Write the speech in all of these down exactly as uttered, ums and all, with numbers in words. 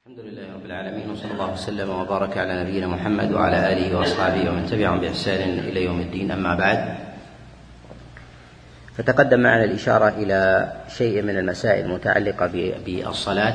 الحمد لله رب العالمين، وصلى الله وسلم وبارك على نبينا محمد وعلى آله وأصحابه ومن تبعهم بإحسان إلى يوم الدين. أما بعد، فتقدم معنا الإشارة إلى شيء من المسائل المتعلقة بالصلاة،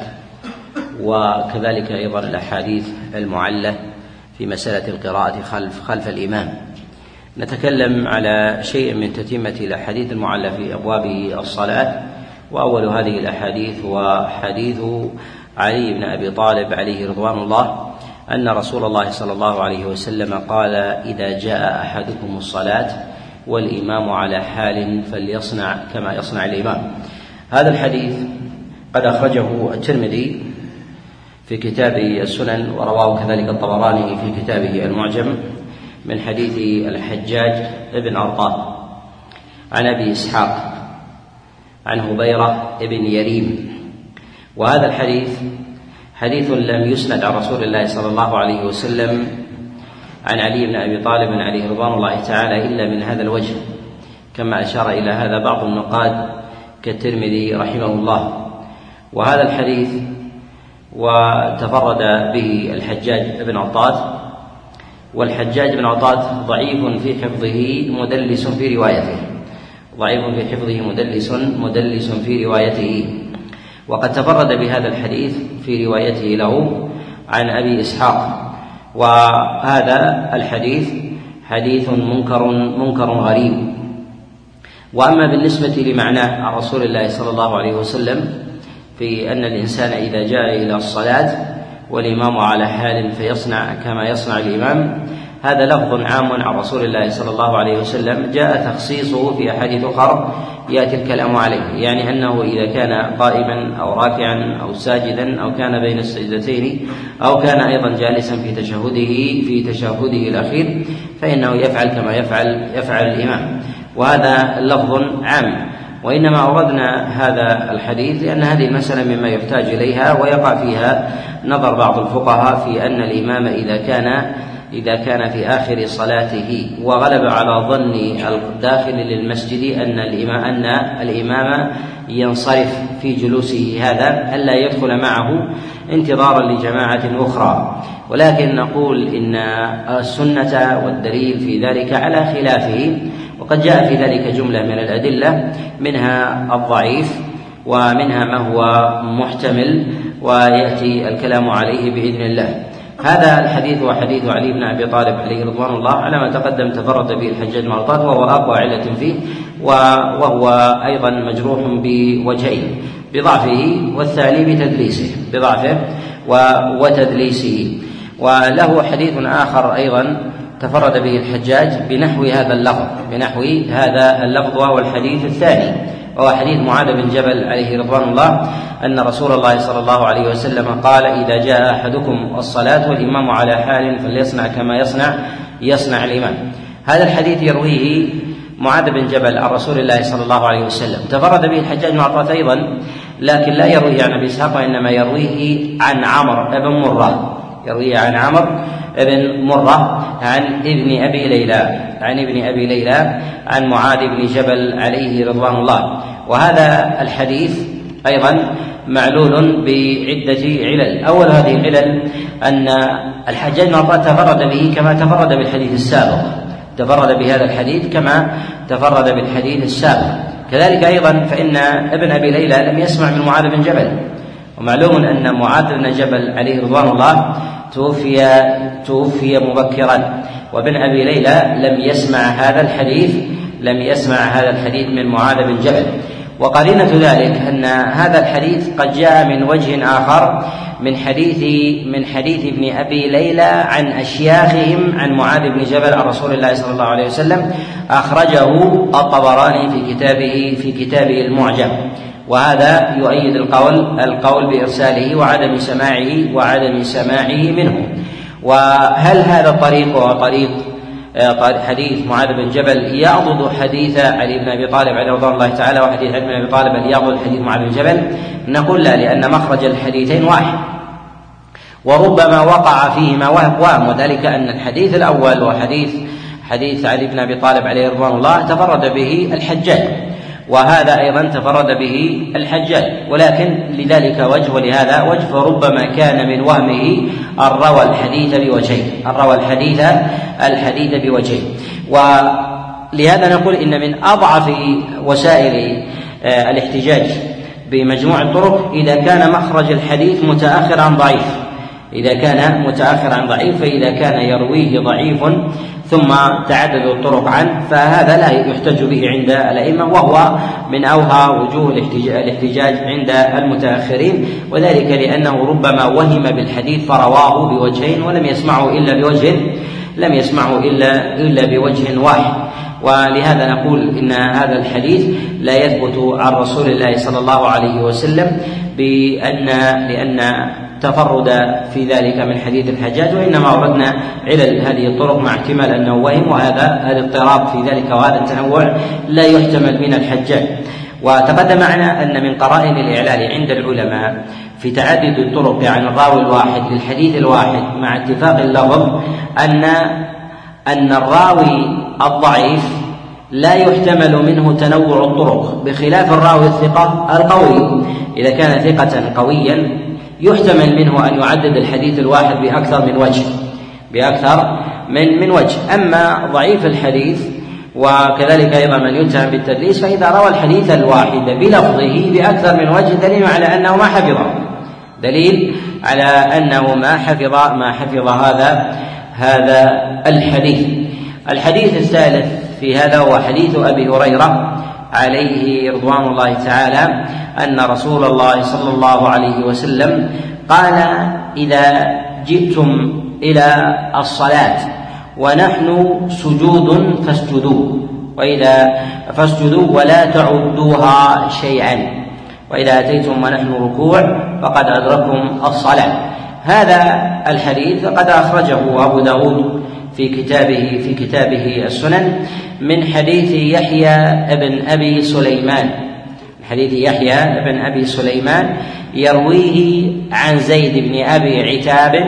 وكذلك أيضا الأحاديث المعلة في مسألة القراءة خلف خلف الإمام. نتكلم على شيء من تتمة الأحاديث المعلة في أبواب الصلاة، وأول هذه الأحاديث هو حديث علي بن أبي طالب عليه رضوان الله أن رسول الله صلى الله عليه وسلم قال: إذا جاء أحدكم الصلاة والإمام على حال فليصنع كما يصنع الإمام. هذا الحديث قد أخرجه الترمذي في كتاب السنن، ورواه كذلك الطبراني في كتابه المعجم من حديث الحجاج بن أرطاه عن أبي إسحاق عن هبيرة بن يريم. وهذا الحديث حديث لم يسند عن رسول الله صلى الله عليه وسلم عن علي بن أبي طالب عليه رضوان الله تعالى إلا من هذا الوجه، كما أشار إلى هذا بعض النقاد كالترمذي رحمه الله. وهذا الحديث وتفرد به الحجاج بن عطاد، والحجاج بن عطاد ضعيف في حفظه مدلس في روايته ضعيف في حفظه مدلس مدلس في روايته وقد تفرد بهذا الحديث في روايته له عن أبي إسحاق. وهذا الحديث حديث منكر منكر غريب. وأما بالنسبة لمعناه عن رسول الله صلى الله عليه وسلم في أن الإنسان إذا جاء إلى الصلاة والإمام على حال فيصنع كما يصنع الإمام، هذا لفظ عام عن رسول الله صلى الله عليه وسلم، جاء تخصيصه في أحاديث أخرى يأتي الكلام عليه، يعني أنه إذا كان قائما أو راكعا أو ساجدا أو كان بين السجدتين أو كان أيضا جالسا في تشهده في تشهده الأخير فإنه يفعل كما يفعل يفعل الإمام. وهذا لفظ عام، وإنما أوردنا هذا الحديث لأن هذه المسألة مما يحتاج إليها ويقع فيها نظر بعض الفقهاء في أن الإمام إذا كان إذا كان في آخر صلاته وغلب على ظن الداخل للمسجد أن الإمام أن الإمام ينصرف في جلوسه هذا ألا يدخل معه انتظارا لجماعة أخرى، ولكن نقول إن السنة والدليل في ذلك على خلافه، وقد جاء في ذلك جملة من الأدلة منها الضعيف ومنها ما هو محتمل ويأتي الكلام عليه بإذن الله. هذا الحديث هو حديث علي بن أبي طالب عليه رضوان الله، على ما تقدم تفرد به الحجاج بن أرطاه، وهو أقوى علة فيه، وهو أيضا مجروح بوجهين: بضعفه والثاني بتدليسه بضعفه وتدليسه. وله حديث آخر أيضا تفرد به الحجاج بنحو هذا اللفظ بنحو هذا اللفظ وهو الحديث الثاني، وهو حديث معاذ بن جبل عليه رضوان الله أن رسول الله صلى الله عليه وسلم قال: إذا جاء أحدكم الصلاة والإمام على حال فليصنع كما يصنع يصنع الإمام. هذا الحديث يرويه معاذ بن جبل عن رسول الله صلى الله عليه وسلم، تفرد به الحجاج بن عطاة أيضا، لكن لا يرويه عن أبي إسحاق، وإنما يرويه عن عمرو بن مرة يرويه عن عمرو بن مرة عن ابن أبي ليلى عن ابن أبي ليلى عن معاذ بن جبل عليه رضوان الله. وهذا الحديث أيضا معلول بعدة علل. أول هذه العلل أن الحجاج بن عطاة تفرد به كما تفرد بالحديث السابق تفرد بهذا الحديث كما تفرد بالحديث السابق كذلك أيضا فإن ابن أبي ليلى لم يسمع من معاذ بن جبل، ومعلوم أن معاذ بن جبل عليه رضوان الله توفي توفي مبكرا، وابن أبي ليلى لم يسمع هذا الحديث لم يسمع هذا الحديث من معاذ بن جبل. وقرينة ذلك أن هذا الحديث قد جاء من وجه آخر من حديث من حديث ابن أبي ليلى عن أشياخهم عن معاذ بن جبل عن رسول الله صلى الله عليه وسلم، أخرجه الطبراني في كتابه في كتابه المعجم، وهذا يؤيد القول القول بإرساله وعدم سماعه وعدم سماعه منه. وهل هذا الطريق هو طريق حديث معاذ بن جبل يعضد حديث علي بن أبي طالب عليه رضوان الله تعالى وحديث علي بن أبي طالب يعضد حديث معاذ بن جبل؟ نقول لا، لأن مخرج الحديثين واحد، وربما وقع فيهما وهم، وذلك أن الحديث الأول وحديث حديث علي بن أبي طالب عليه رضوان الله تفرد به الحجاج، وهذا أيضا تفرد به الحجاج، ولكن لذلك وجه ولهذا وجه، فربما كان من وهمه أن روى الحديث بوجهين أن روى الحديث الحديث بوجهين ولهذا نقول إن من أضعف وسائل الاحتجاج بمجموع الطرق إذا كان مخرج الحديث متأخر عن ضعيف إذا كان متأخر عن ضعيف فإذا كان يرويه ضعيف ثم تعدد الطرق عنه فهذا لا يحتج به عند الأئمة، وهو من أوهى وجوه الاحتجاج عند المتأخرين، وذلك لأنه ربما وهم بالحديث فرواه بوجهين ولم يسمعه إلا بوجه لم يسمعه إلا إلا بوجه واحد. ولهذا نقول إن هذا الحديث لا يثبت عن رسول الله صلى الله عليه وسلم بأن لأن تفرد في ذلك من حديث الحجاج، وإنما أردنا علل هذه الطرق مع احتمال أنه وهم، وهذا الاضطراب في ذلك وهذا التنوع لا يحتمل من الحجاج. وتقدم معنا أن من قرائن الإعلال عند العلماء في تعدد الطرق عن الراوي الواحد للحديث الواحد مع اتفاق اللفظ أن أن الراوي الضعيف لا يحتمل منه تنوع الطرق، بخلاف الراوي الثقة القوي إذا كان ثقة قويا يحتمل منه أن يعدد الحديث الواحد بأكثر من وجه بأكثر من من وجه. أما ضعيف الحديث وكذلك أيضا من يتهم بالتدليس فإذا روى الحديث الواحد بلفظه بأكثر من وجه دليل على أنه ما حفظه دليل على أنه ما حفظ ما حفظ هذا هذا الحديث. الحديث الثالث في هذا هو حديث أبي هريرة عليه رضوان الله تعالى أن رسول الله صلى الله عليه وسلم قال: إذا جئتم إلى الصلاة ونحن سجود فاسجدوا وإذا فاسجدوا ولا تعدوها شيئا، وإذا أتيتم ونحن ركوع فقد أدركم الصلاة. هذا الحديث قد أخرجه أبو داود في كتابه في كتابه السنن من حديث يحيى بن أبي سليمان حديث يحيى بن أبي سليمان يرويه عن زيد بن أبي عتاب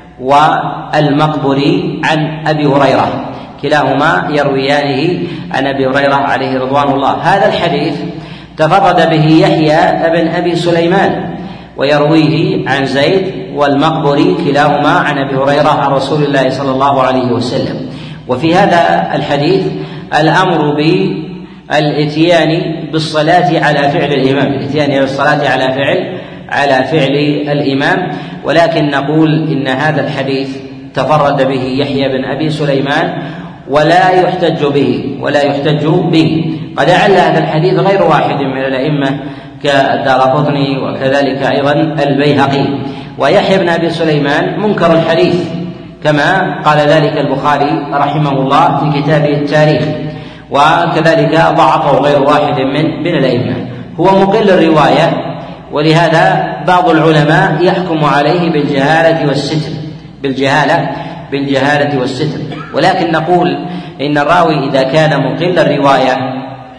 والمقبري عن أبي هريرة، كلاهما يرويانه عن أبي هريرة عليه رضوان الله. هذا الحديث تفرد به يحيى بن أبي سليمان ويرويه عن زيد والمقبري كلاهما عن أبي هريرة عن رسول الله صلى الله عليه وسلم. وفي هذا الحديث الأمر بالإتيان بالصلاة على فعل الإمام الإتيان بالصلاة على فعل على فعل الإمام، ولكن نقول إن هذا الحديث تفرد به يحيى بن أبي سليمان ولا يحتج به ولا يحتج به قد أعل هذا الحديث غير واحد من الأئمة كالدارقطني وكذلك أيضا البيهقي. ويحيى بن أبي سليمان منكر الحديث كما قال ذلك البخاري رحمه الله في كتابه التاريخ، وكذلك ضعفه غير واحد من من الأئمة. هو مقل الرواية، ولهذا بعض العلماء يحكم عليه بالجهالة والستر بالجهالة بالجهالة والستر ولكن نقول إن الراوي إذا كان مقل الرواية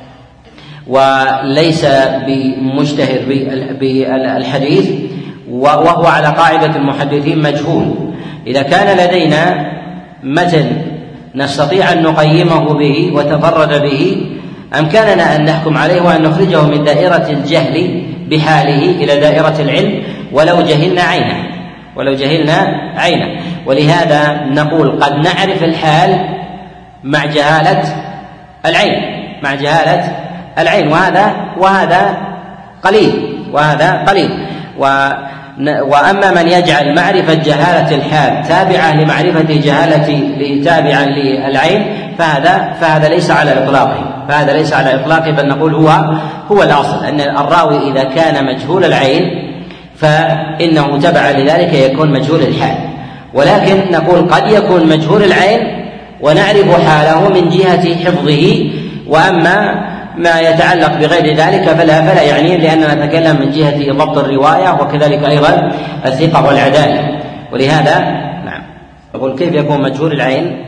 وليس بمشتهر بالحديث وهو على قاعدة المحدثين مجهول، إذا كان لدينا متن نستطيع أن نقيمه به وتفرد به أمكننا أن نحكم عليه وأن نخرجه من دائرة الجهل بحاله إلى دائرة العلم ولو جهلنا عينه ولو جهلنا عينه ولهذا نقول قد نعرف الحال مع جهالة العين مع جهالة العين وهذا وهذا قليل وهذا قليل وأما من يجعل معرفة جهالة الحال تابعة لمعرفة جهالة تابعا للعين فهذا فهذا ليس على إطلاقه فهذا ليس على إطلاقه بل نقول هو هو الأصل أن الراوي إذا كان مجهول العين فإنه تبع لذلك يكون مجهول الحال، ولكن نقول قد يكون مجهول العين ونعرف حاله من جهة حفظه، وأما ما يتعلق بغير ذلك فلا فلا يعني لأننا نتكلم من جهة ضبط الرواية وكذلك أيضا الثقة والعدالة. ولهذا نعم أقول كيف يكون مجهول العين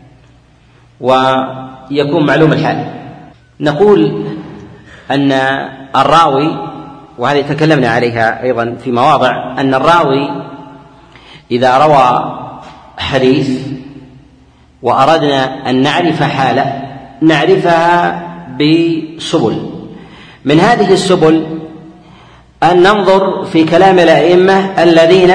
ويكون معلوم الحال؟ نقول أن الراوي وهذه تكلمنا عليها أيضا في مواضع أن الراوي إذا روى حديث وأردنا أن نعرف حاله نعرفها بسبل من هذه السبل أن ننظر في كلام الأئمة الذين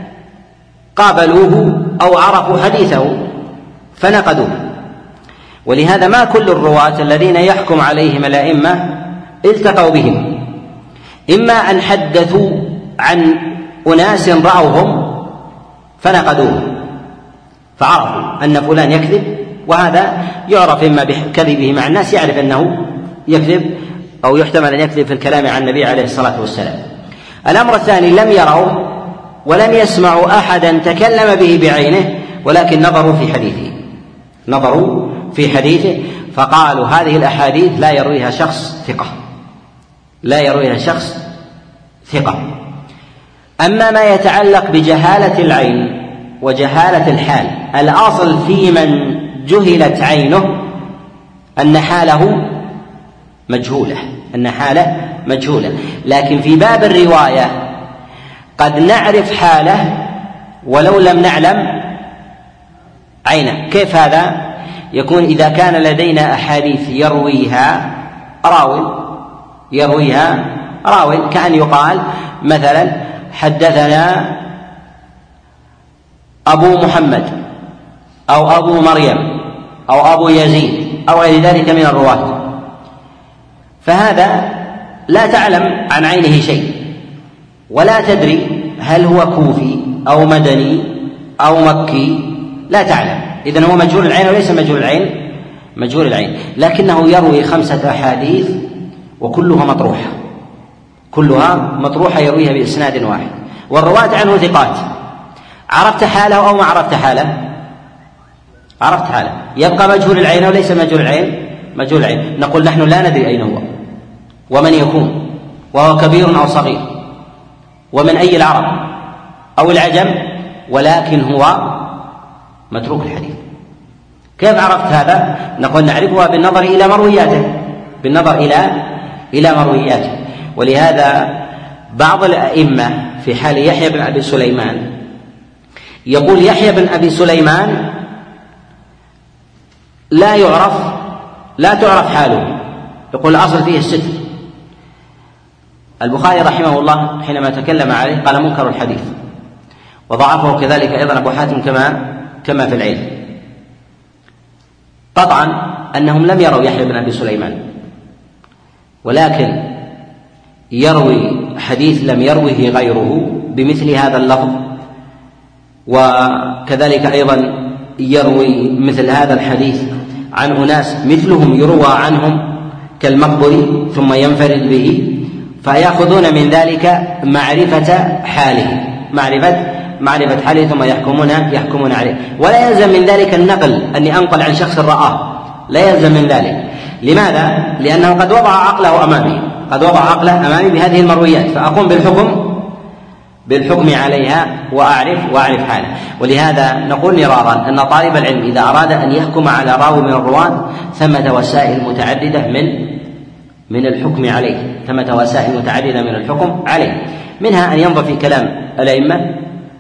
قابلوه أو عرفوا حديثه فنقدوه. ولهذا ما كل الرواة الذين يحكم عليهم الأئمة التقوا بهم، إما أن حدثوا عن أناس رأوهم فنقدوه فعرفوا أن فلان يكذب، وهذا يعرف إما بكذبه مع الناس، يعرف أنه يكذب أو يحتمل أن يكذب في الكلام عن النبي عليه الصلاة والسلام. الأمر الثاني لم يروا ولم يسمعوا أحدا تكلم به بعينه، ولكن نظروا في حديثه نظروا في حديثه فقالوا هذه الأحاديث لا يرويها شخص ثقة لا يرويها شخص ثقة. أما ما يتعلق بجهالة العين وجهالة الحال، الأصل في من جهلت عينه أن حاله مجهولة أن حاله مجهولة لكن في باب الرواية قد نعرف حاله ولو لم نعلم عينه. كيف هذا يكون؟ إذا كان لدينا أحاديث يرويها راوي يرويها راوي كأن يقال مثلا حدثنا أبو محمد أو أبو مريم أو أبو يزيد أو غير ذلك من الرواة، فهذا لا تعلم عن عينه شيء ولا تدري هل هو كوفي أو مدني أو مكي، لا تعلم. إذن هو مجهول العين وليس مجهول العين مجهول العين لكنه يروي خمسة أحاديث وكلها مطروحة كلها مطروحة يرويها بإسناد واحد، والرواة عنه ثقات. عرفت حاله أو ما عرفت حاله؟ عرفت حاله. يبقى مجهول العين وليس مجهول العين مجهول العين. نقول نحن لا ندري أين هو ومن يكون، وهو كبير أو صغير، ومن أي العرب أو العجم، ولكن هو متروك الحديث. كيف عرفت هذا؟ نقول نعرفها بالنظر إلى مروياته بالنظر إلى إلى مروياته. ولهذا بعض الأئمة في حال يحيى بن أبي سليمان يقول يحيى بن أبي سليمان لا يعرف لا تعرف حاله، يقول الأصل فيه الستر. البخاري رحمه الله حينما تكلم عليه قال منكر الحديث، وضعفه كذلك أيضا أبو حاتم كما كما في العلم. قطعا أنهم لم يروا يحيى بن أبي سليمان، ولكن يروي حديث لم يروه غيره بمثل هذا اللفظ، وكذلك أيضا يروي مثل هذا الحديث عن أناس مثلهم يروى عنهم كالمقبري ثم ينفرد به، فيأخذون من ذلك معرفة حاله معرفة معرفة حاله ثم يحكمون يحكمون عليه. ولا يلزم من ذلك النقل أني أنقل عن شخص رآه، لا يلزم من ذلك. لماذا؟ لأنه قد وضع عقله أمامي قد وضع عقله أمامي بهذه المرويات، فأقوم بالحكم بالحكم عليها وأعرف وأعرف حاله. ولهذا نقول مرارا أن طالب العلم إذا أراد أن يحكم على راوي من الرواة ثمة وسائل متعددة من من الحكم عليه ثمة وسائل متعددة من الحكم عليه. منها أن ينظر في كلام الأئمة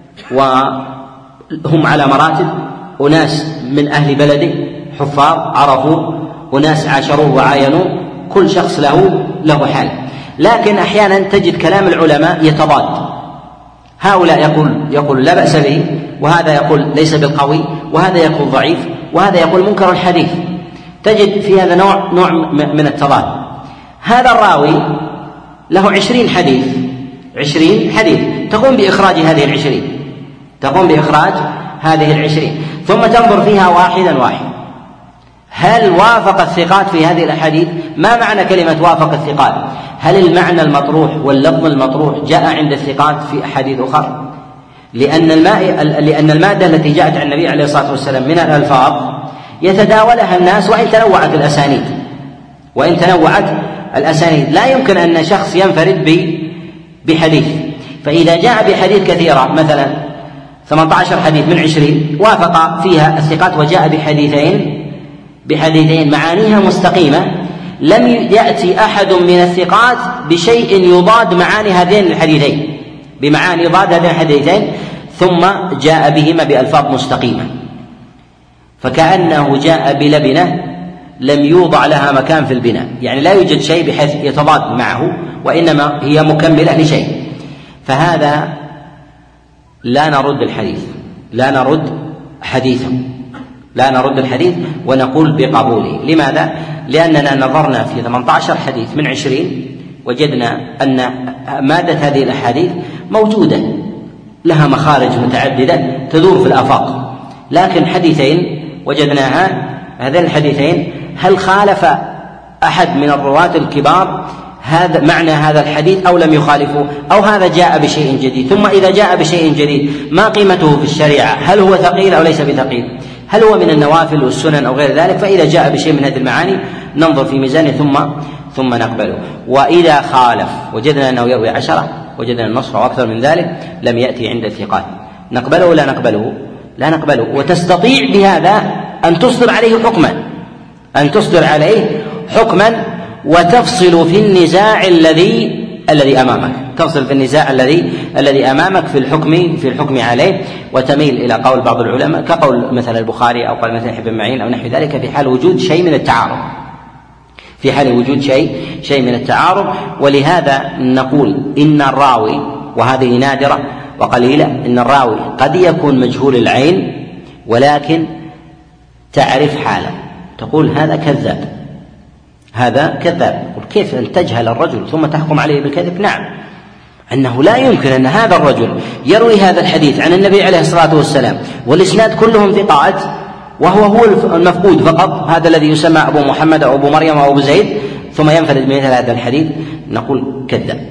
وهم على مراتب، أناس من أهل بلده حفاظ عرفوا، أناس عاشروه وعاينوا، كل شخص له له حال. لكن أحيانا تجد كلام العلماء يتضاد، هؤلاء يقول يقول لا بأس به، وهذا يقول ليس بالقوي، وهذا يقول ضعيف، وهذا يقول منكر الحديث. تجد في هذا نوع نوع من التضاد. هذا الراوي له عشرين حديث عشرين حديث تقوم بإخراج هذه العشرين تقوم بإخراج هذه العشرين ثم تنظر فيها واحدا واحد، هل وافق الثقات في هذه الأحاديث؟ ما معنى كلمة وافق الثقات؟ هل المعنى المطروح واللفظ المطروح جاء عند الثقات في أحاديث أخرى؟ لأن الماء لأن المادة التي جاءت عن النبي عليه الصلاة والسلام من الألفاظ يتداولها الناس وإن تنوعت الأسانيد وإن تنوعت الأسانيد لا يمكن أن شخص ينفرد بحديث. فإذا جاء بحديث كثيرة مثلا ثمانية عشر حديث من عشرين وافق فيها الثقات وجاء بحديثين بحديثين معانيها مستقيمة، لم يأتي أحد من الثقات بشيء يضاد معاني هذين الحديثين بمعاني يضاد هذين الحديثين ثم جاء بهما بألفاظ مستقيمة، فكأنه جاء بلبنة لم يوضع لها مكان في البناء، يعني لا يوجد شيء بحيث يتضاد معه، وإنما هي مكملة لشيء، فهذا لا نرد الحديث لا نرد حديثه لا نرد الحديث ونقول بقبوله. لماذا؟ لأننا نظرنا في ثمانية عشر حديث من عشرين وجدنا أن مادة هذه الأحاديث موجودة لها مخارج متعددة تدور في الآفاق، لكن حديثين وجدناها، هذين الحديثين هل خالف أحد من الرواة الكبار هذا معنى هذا الحديث أو لم يخالفه، أو هذا جاء بشيء جديد؟ ثم إذا جاء بشيء جديد ما قيمته في الشريعة؟ هل هو ثقيل أو ليس بثقيل؟ هل هو من النوافل والسنن أو غير ذلك؟ فإذا جاء بشيء من هذه المعاني ننظر في ميزانه ثم ثم نقبله. وإذا خالف وجدنا أنه يروي عشرة، وجدنا النصر أو أكثر من ذلك، لم يأتي عند الثقات، نقبله ولا نقبله؟ لا نقبله. وتستطيع بهذا أن تصدر عليه حكما أن تصدر عليه حكما وتفصل في النزاع الذي الذي أمامك تفصل في النزاع الذي الذي أمامك في الحكم في الحكم عليه، وتميل إلى قول بعض العلماء كقول مثلا البخاري أو قول مثلا ابن معين أو نحو ذلك في حال وجود شيء من التعارض في حال وجود شيء شيء من التعارض. ولهذا نقول إن الراوي، وهذه نادرة وقليلة، إن الراوي قد يكون مجهول العين ولكن تعرف حاله، تقول هذا كذاب هذا كذاب قل كيف أن تجهل الرجل ثم تحكم عليه بالكذب؟ نعم، أنه لا يمكن أن هذا الرجل يروي هذا الحديث عن النبي عليه الصلاة والسلام والإسناد كلهم ثقات، وهو هو المفقود فقط، هذا الذي يسمى أبو محمد أو أبو مريم أو أبو زيد، ثم ينفرد بمثل هذا الحديث، نقول كذاب.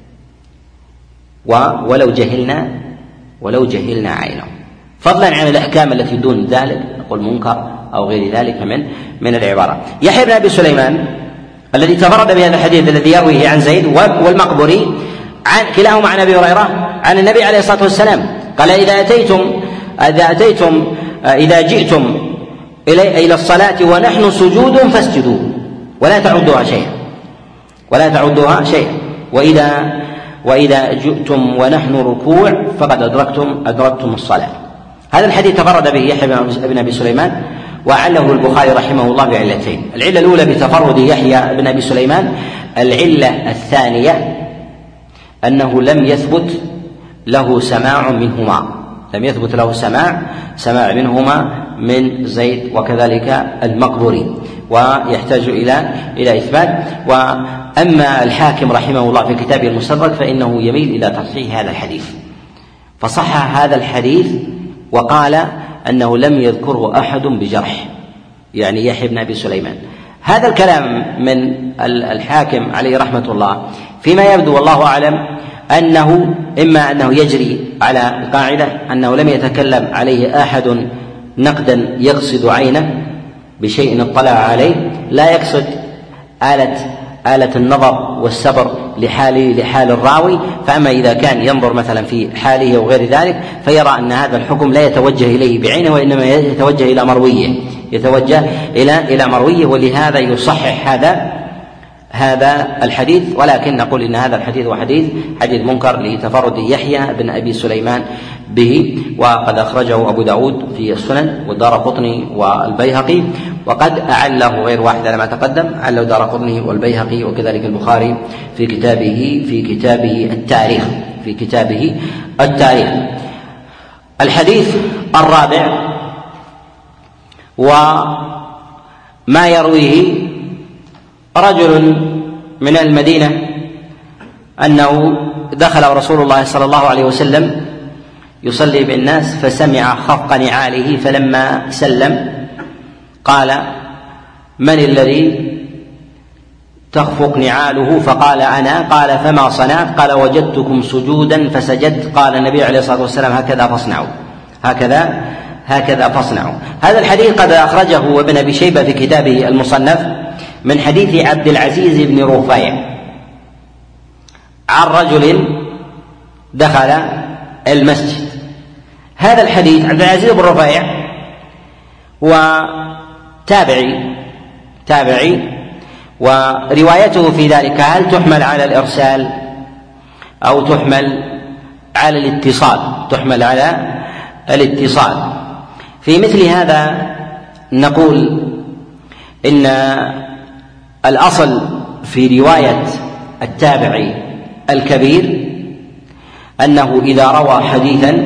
ولو جهلنا ولو جهلنا عينه، فضلا عن الأحكام التي دون ذلك، نقول منكر أو غير ذلك من من العبارة. يحيى بن أبي سليمان الذي تفرد بهذا الحديث الذي يرويه عن زيد والمقبري عن كلاهما عن أبي هريرة عن النبي عليه الصلاة والسلام قال إذا أتيتم إذا أتيتم إذا جئتم إلى إلى الصلاة ونحن سجود فاسجدوا ولا تعدوها شيئا ولا تعدوها شيئا وإذا وإذا جئتم ونحن ركوع فقد أدركتم أدركتم الصلاة. هذا الحديث تفرد به يحيى بن أبي سليمان، وعله البخاري رحمه الله بعلتين. العلة الأولى بتفرد يحيى بن أبي سليمان، العلة الثانية أنه لم يثبت له سماع منهما لم يثبت له سماع سماع منهما من زيد وكذلك المقبوري، ويحتاج إلى إلى إثبات. وأما الحاكم رحمه الله في كتابه المستدرك فإنه يميل إلى تصحيح هذا الحديث، فصح هذا الحديث وقال أنه لم يذكره أحد بجرح، يعني يحيى بن أبي سليمان. هذا الكلام من الحاكم عليه رحمة الله فيما يبدو والله أعلم أنه إما أنه يجري على القاعدة أنه لم يتكلم عليه أحد نقدا يقصد عينه بشيء اطلع عليه، لا يقصد آلة آلة النظر والسبر لحال لحال الراوي. فأما إذا كان ينظر مثلا في حاله وغير ذلك فيرى أن هذا الحكم لا يتوجه إليه بعينه، وإنما يتوجه إلى مرويه يتوجه إلى إلى مرويه ولهذا يصحح هذا هذا الحديث. ولكن نقول إن هذا الحديث هو حديث حديث منكر لتفرد يحيى بن أبي سليمان به، وقد أخرجه أبو داود في السنن والدارقطني والبيهقي، وقد أعله غير واحد على ما تقدم، أعله الدارقطني والبيهقي وكذلك البخاري في كتابه في كتابه التاريخ في كتابه التاريخ. الحديث الرابع وما يرويه رجل من المدينة أنه دخل رسول الله صلى الله عليه وسلم يصلي بالناس فسمع خفق نعاله، فلما سلم قال من الذي تخفق نعاله؟ فقال أنا. قال فما صنعت؟ قال وجدتكم سجودا فسجدت. قال النبي عليه الصلاة والسلام هكذا فاصنعوا هكذا هكذا فاصنعوا. هذا الحديث قد أخرجه ابن أبي شيبة في كتابه المصنف من حديث عبد العزيز بن رفيع عن رجل دخل المسجد. هذا الحديث عبد العزيز بن رفيع وتابعي تابعي وروايته في ذلك هل تحمل على الإرسال أو تحمل على الاتصال تحمل على الاتصال. في مثل هذا نقول إن الأصل في رواية التابعي الكبير أنه إذا روى حديثا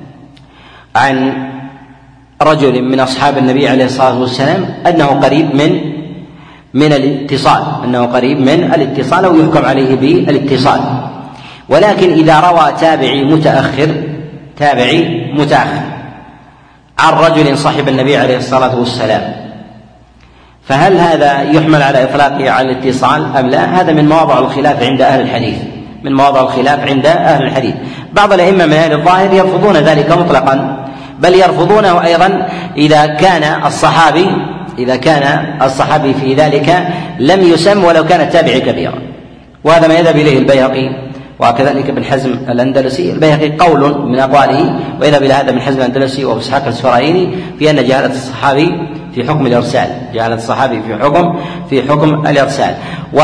عن رجل من أصحاب النبي عليه الصلاة والسلام أنه قريب من من الاتصال أنه قريب من الاتصال أو يحكم عليه بالاتصال. ولكن إذا روى تابعي متأخر تابعي متأخر عن رجل صاحب النبي عليه الصلاة والسلام، فهل هذا يحمل على إطلاقه على الاتصال أم لا؟ هذا من مواضع الخلاف عند أهل الحديث من مواضع الخلاف عند أهل الحديث. بعض الأئمة من أهل الظاهر يرفضون ذلك مطلقا، بل يرفضونه أيضا إذا كان الصحابي إذا كان الصحابي في ذلك لم يسم ولو كان التابعي كبيرا، وهذا ما يذهب إليه البيهقي وكذلك ابن حزم الأندلسي. البيهقي قول من أقواله ويذهب إلى هذا ابن حزم الأندلسي وأبو إسحاق السفرايني في أن جهالة الصحابي في حكم الإرسال جهالة الصحابي في حكم في حكم الإرسال.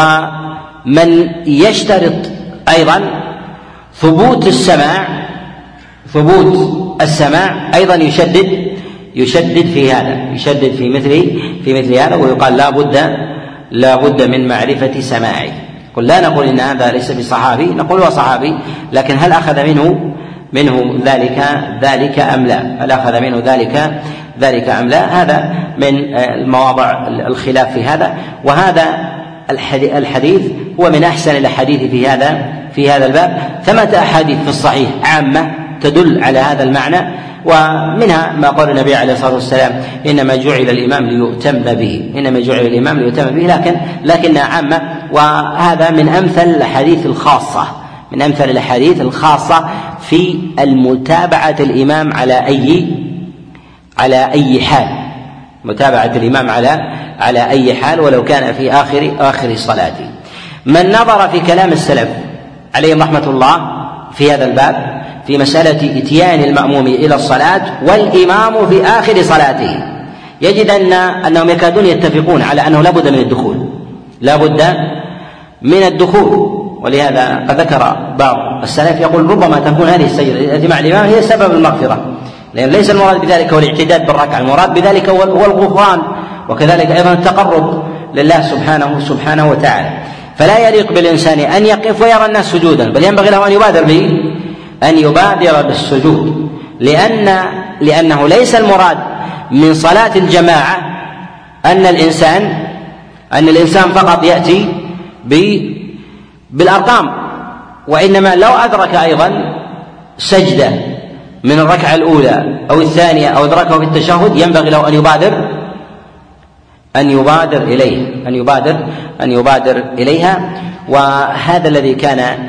ومن يشترط أيضا ثبوت السماع ثبوت السماع أيضا يشدد يشدد في هذا يشدد في مثل في مثل هذا ويقال لا بد لا بد من معرفة سماعه. قل لا نقول إن هذا ليس بصحابي، نقول هو صحابي، لكن هل أخذ منه منه ذلك ذلك أم لا؟ هل أخذ منه ذلك ذلك أم لا؟ هذا من المواضع الخلاف في هذا. وهذا الحديث هو من أحسن الأحاديث في هذا في هذا الباب. ثمة أحاديث في الصحيح عامة تدل على هذا المعنى، ومنها ما قال النبي عليه الصلاة والسلام إنما جعل الإمام ليؤتم به إنما جعل الإمام ليؤتم به لكن لكنها عامة. وهذا من أمثل الأحاديث الخاصة من أمثل الأحاديث الخاصة في المتابعة الإمام على أي على أي حال متابعة الإمام على على أي حال ولو كان في آخر آخر صلاته. من نظر في كلام السلف عليهم رحمة الله في هذا الباب في مسألة إتيان المأموم إلى الصلاة والإمام في آخر صلاته يجد أن أنهم يكادون يتفقون على أنه لا بد من الدخول لا بد من الدخول. ولهذا قد ذكر بعض السلف يقول ربما تكون هذه السجدة التي مع الإمام هي سبب المغفرة، لأن ليس المراد بذلك هو الاعتداد بالركعة، المراد بذلك هو الغفران وكذلك أيضا التقرب لله سبحانه سبحانه وتعالى. فلا يليق بالإنسان أن يقف ويرى الناس سجودا، بل ينبغي له أن يبادر به أن يبادر بالسجود، لأن لأنه ليس المراد من صلاة الجماعة أن الإنسان أن الإنسان فقط يأتي بالأرقام، وإنما لو أدرك أيضا سجدة من الركعة الأولى أو الثانية أو أدركه في التشهد ينبغي له أن يبادر أن يبادر إليه أن يبادر أن يبادر إليها. وهذا الذي كان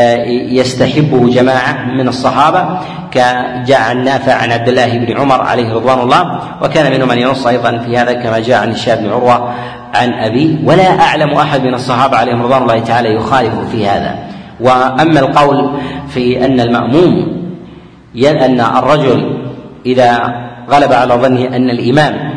يستحبه جماعة من الصحابة كجاء عن نافع عن عبد الله بن عمر عليه رضوان الله، وكان منهم من ينص أيضا في هذا كما جاء عن هشام بن عروة عن أبيه، ولا أعلم أحد من الصحابة عليهم رضوان الله تعالى يخالف في هذا. وأما القول في أن المأموم أن الرجل إذا غلب على ظنه أن الإمام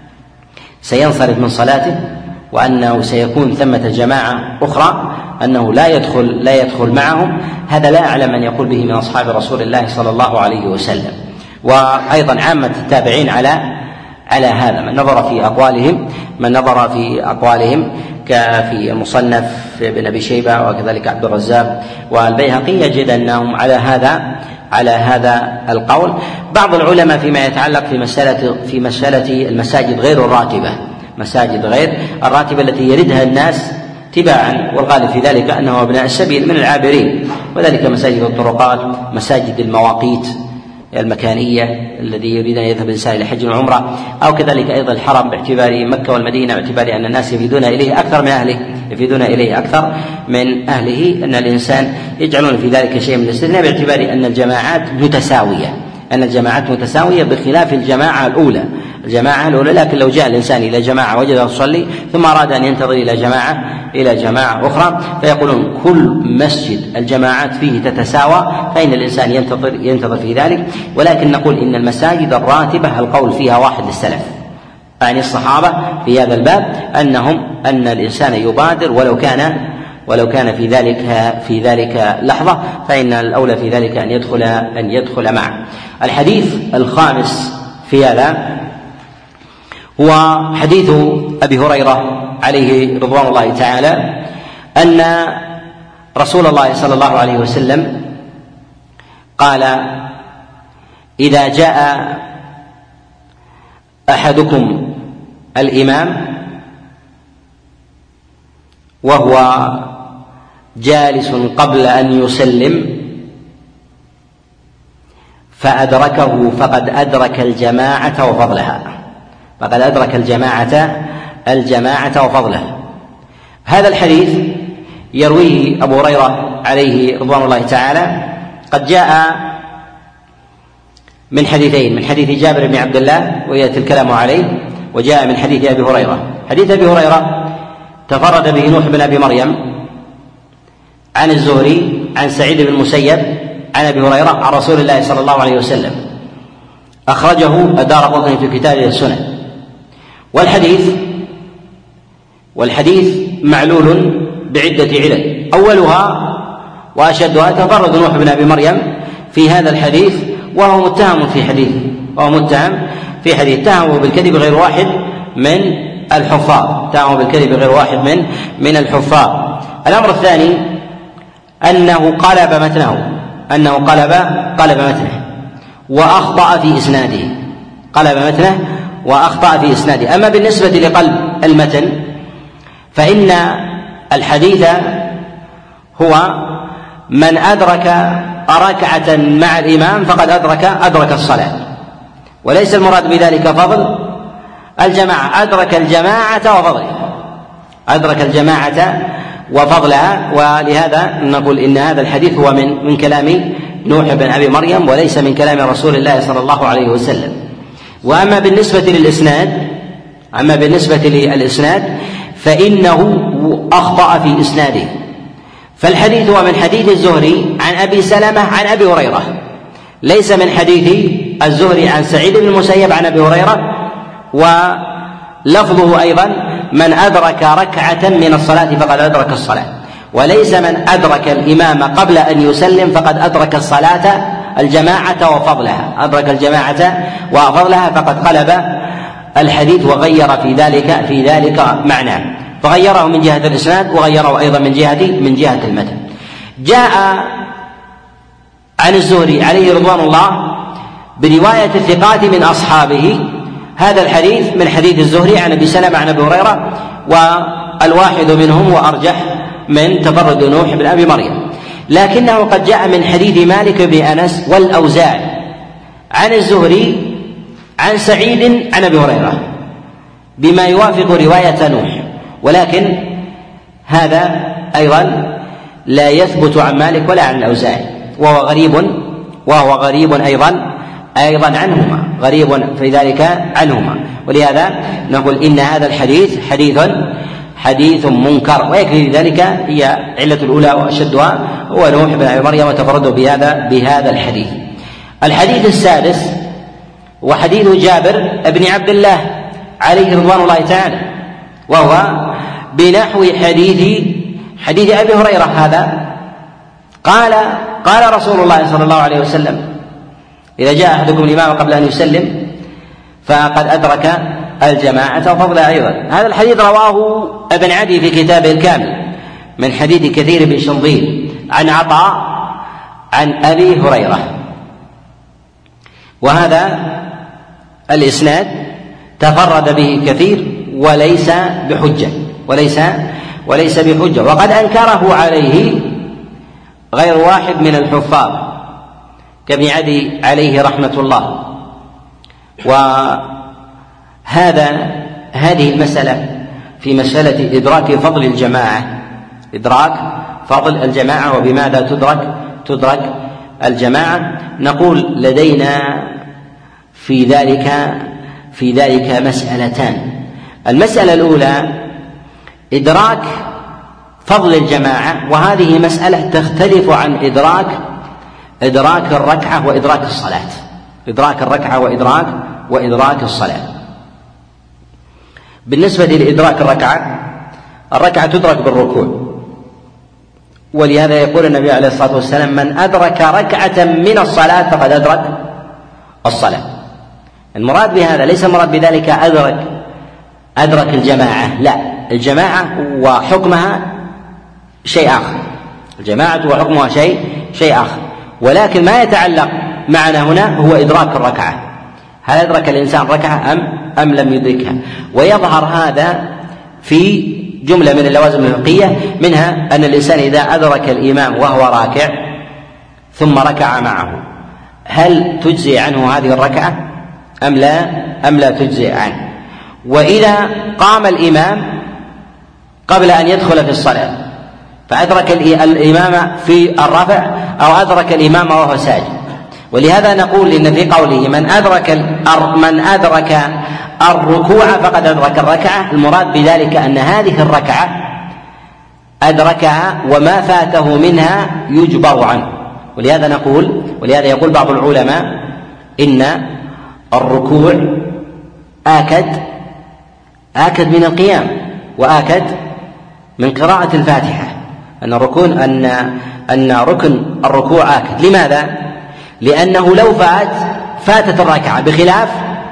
سينصرف من صلاته وأنه سيكون ثمة جماعة أخرى أنه لا يدخل لا يدخل معهم، هذا لا أعلم من يقول به من أصحاب رسول الله صلى الله عليه وسلم. وأيضا عامة التابعين على على هذا. من نظر في أقوالهم من نظر في أقوالهم كفي المصنف بن أبي شيبة وكذلك عبد الرزاق والبيهقي يجد أنهم على هذا على هذا القول. بعض العلماء فيما يتعلق في مسألة في مسألة المساجد غير الراتبة مساجد غير الراتبة التي يردها الناس تباعا، والغالب في ذلك أنه أبناء السبيل من العابرين، وذلك مساجد الطرقات، مساجد المواقيت المكانية الذي يريد أن يذهب الإنسان إلى حج وعمرة، أو كذلك أيضا الحرم باعتبار مكة والمدينة باعتبار أن الناس يفيدون إليه أكثر من أهله يفيدون إليه أكثر من أهله أن الإنسان يجعلون في ذلك شيء من الاستثناء باعتبار أن الجماعات متساوية أن الجماعات متساوية بخلاف الجماعة الأولى الجماعة الأولى لكن لو جاء الإنسان إلى جماعة وجدها تصلي ثم أراد أن ينتظر إلى جماعة إلى جماعة أخرى فيقولون كل مسجد الجماعات فيه تتساوى فإن الإنسان ينتظر ينتظر في ذلك. ولكن نقول إن المساجد الراتبة القول فيها واحد للسلف يعني الصحابة في هذا الباب أنهم أن الإنسان يبادر ولو كان ولو كان في ذلك في ذلك لحظة، فإن الأولى في ذلك أن يدخل أن يدخل معه. الحديث الخامس في هذا هو حديث أبي هريرة عليه رضوان الله تعالى أن رسول الله صلى الله عليه وسلم قال: إذا جاء أحدكم الإمام وهو جالس قبل أن يسلم فأدركه فقد أدرك الجماعة وفضلها فقد أدرك الجماعة الجماعة وفضلها. هذا الحديث يرويه أبو هريرة عليه رضوان الله تعالى، قد جاء من حديثين: من حديث جابر بن عبد الله ويأتي الكلام عليه، وجاء من حديث أبي هريرة. حديث أبي هريرة تفرد به نوح بن أبي مريم عن الزهري عن سعيد بن المسيب عن أبي هريرة عن رسول الله صلى الله عليه وسلم، أخرجه الدارقطني في كتابه السنن. والحديث والحديث معلول بعدة علل، أولها وأشدها تفرد نوح بن أبي مريم في هذا الحديث، وهو متهم في حديثه وهو متهم في حديث اتهمه بالكذب غير واحد من الحفاظ اتهمه بالكذب غير واحد من من الحفاظ. الأمر الثاني أنه قلب متنه أنه قلب قلب متنه وأخطأ في إسناده قلب متنه وأخطأ في إسناده. أما بالنسبة لقلب المتن فإن الحديث هو: من أدرك ركعة مع الإمام فقد أدرك أدرك الصلاة، وليس المراد بذلك فضل الجماعة، أدرك الجماعة وفضلها أدرك الجماعة وفضلها. ولهذا نقول إن هذا الحديث هو من من كلام نوح بن أبي مريم وليس من كلام رسول الله صلى الله عليه وسلم. وأما بالنسبة للإسناد أما بالنسبة للإسناد فإنه أخطأ في إسناده، فالحديث هو من حديث الزهري عن أبي سلمة عن أبي هريرة، ليس من حديث الزهري عن سعيد بن المسيب عن أبي هريرة. ولفظه أيضا: من أدرك ركعة من الصلاة فقد أدرك الصلاة، وليس من أدرك الإمام قبل أن يسلم فقد أدرك الصلاة الجماعة وفضلها أدرك الجماعة وفضلها فقد قلب الحديث وغير في ذلك في ذلك معناه، فغيره من جهة الإسناد وغيره أيضا من جهة من جهة المتن. جاء عن الزهري عليه رضوان الله برواية الثقات من أصحابه هذا الحديث من حديث الزهري عن أبي سلمة عن أبي هريرة، والواحد منهم وأرجح من تفرد نوح بن أبي مريم، لكنه قد جاء من حديث مالك بن أنس والأوزاعي عن الزهري عن سعيد عن أبي هريرة بما يوافق رواية نوح، ولكن هذا أيضا لا يثبت عن مالك ولا عن الأوزاعي، وهو غريب وهو غريب أيضا أيضا عنهما غريب في ذلك عنهما. ولهذا نقول إن هذا الحديث حديث حديث منكر، ويكفي ذلك هي علة الأولى وأشدها هو نوح بن أبي مريم وتفرده بهذا بهذا الحديث. الحديث السادس وحديث جابر بن عبد الله عليه رضوان الله تعالى، وهو بنحو حديث حديث أبي هريرة هذا. قال قال رسول الله صلى الله عليه وسلم: إذا جاء أحدكم الإمام قبل أن يسلم فقد أدرك الجماعة وفضلها أيضا. هذا الحديث رواه ابن عدي في كتابه الكامل من حديث كثير بن شنظير عن عطاء عن أبي هريرة، وهذا الإسناد تفرد به كثير وليس بحجة وليس وليس بحجة وقد أنكره عليه غير واحد من الحفاظ كابن عدي عليه رحمة الله. وهذا هذه المسألة في مسألة إدراك فضل الجماعة إدراك فضل الجماعة وبماذا تدرك تدرك الجماعة. نقول لدينا في ذلك في ذلك مسألتان. المسألة الأولى إدراك فضل الجماعة، وهذه مسألة تختلف عن إدراك إدراك الركعة وإدراك الصلاة إدراك الركعة وإدراك وإدراك الصلاة. بالنسبة لإدراك الركعة، الركعة تدرك بالركوع، ولهذا يقول النبي عليه الصلاة والسلام: من أدرك ركعة من الصلاة فقد أدرك الصلاة. المراد بهذا ليس المراد بذلك أدرك أدرك الجماعة، لا، الجماعة وحكمها شيء آخر، الجماعة وحكمها شيء شيء آخر، ولكن ما يتعلق معنا هنا هو إدراك الركعة، هل أدرك الإنسان ركعة أم أم لم يدركها؟ ويظهر هذا في جملة من اللوازم الفقهية، منها أن الإنسان إذا أدرك الإمام وهو راكع ثم ركع معه هل تجزي عنه هذه الركعة أم لا أم لا تجزي عنه؟ وإذا قام الإمام قبل أن يدخل في الصلاة فأدرك الإمام في الرفع أو أدرك الإمام وهو ساجد، ولهذا نقول إن في قوله من أدرك من أدرك الركوع فقد أدرك الركعة، المراد بذلك أن هذه الركعة أدركها وما فاته منها يجبر عنه. ولهذا نقول ولهذا يقول بعض العلماء إن الركوع آكد آكد من القيام وآكد من قراءة الفاتحة، أن الركون أن أن ركن الركوع آكد. لماذا؟ لأنه لو فات فاتت الركعة بخلاف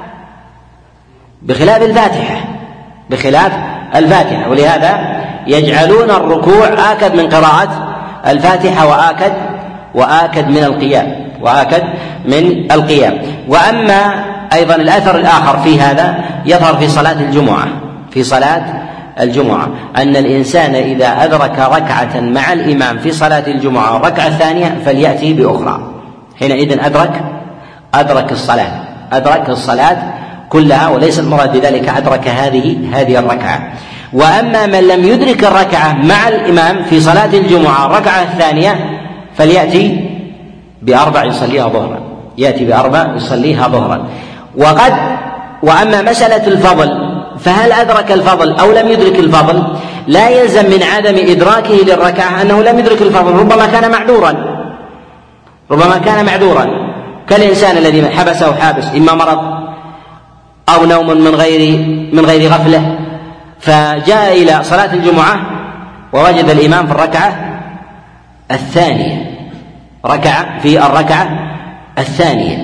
بخلاف الفاتحة بخلاف الفاتحة ولهذا يجعلون الركوع آكد من قراءة الفاتحة وآكد وآكد من القيام وآكد من القيام. وأما أيضا الأثر الآخر في هذا يظهر في صلاة الجمعة في صلاة الجمعة أن الإنسان إذا أدرك ركعة مع الإمام في صلاة الجمعة والركعة الثانية فليأتي بأخرى، حينئذ أدرك أدرك الصلاة أدرك الصلاة كلها، وليس المراد بذلك أدرك هذه هذه الركعة. وأما من لم يدرك الركعة مع الإمام في صلاة الجمعة الركعة الثانية فليأتي بأربع يصليها ظهرا يأتي بأربع يصليها ظهرا. وقد وأما مسألة الفضل فهل أدرك الفضل أو لم يدرك الفضل لا يلزم من عدم إدراكه للركعة أنه لم يدرك الفضل، ربما كان معذورا ربما كان معذورا كالإنسان الذي حبسه حابس إما مرض أو نوم من غير من غير غفلة، فجاء إلى صلاة الجمعة ووجد الإمام في الركعة الثانية ركع في الركعة الثانية